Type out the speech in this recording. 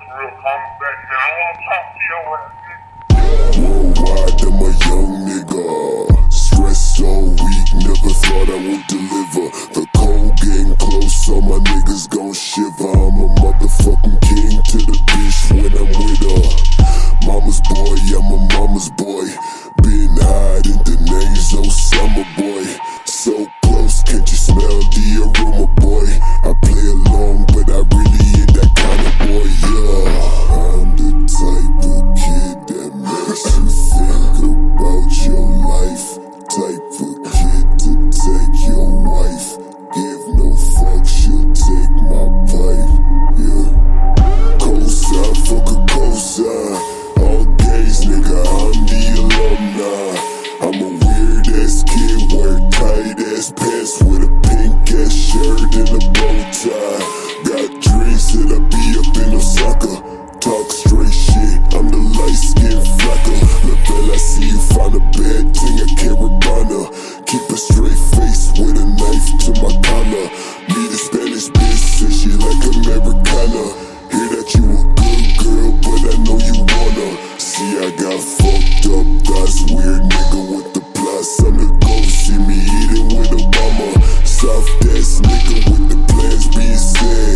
real calm back, man. I wanna talk to your ass. Worldwide, I'm a young nigga. Stressed so weak, never thought I would deliver. The cold getting close, all my niggas gon' shiver. I'm a motherfucking king to the bitch when I'm with her. Mama's boy, I'm a mama's boy. Been hiding the names, oh summer boy. So close, can't you smell the aroma, boy? I play along, but I really ain't that kind of boy, yeah. I'm the type of kid that makes you think about your life. Type of kid to take your wife. Give no fuck, she'll take my pipe, yeah. Cosign, fuck a cosign. All gays, nigga, I'm the alumni. I'm a weird ass kid, wear tight ass pants with a pink ass shirt and a bow tie. Got dreams that I be up in Osaka. Talk straight shit, I'm the light skinned flacker. LaBelle, I see you found a bad thing, a Carabana. Keep a straight face with a knife to my collar. Meet a Spanish bitch, says she like Americana. Hear that you a good girl, but I know you wanna. See, I got fucked up thoughts, weird nigga with the plus. I'm the ghost, see me eating with Obama. Soft ass nigga with the plans being said.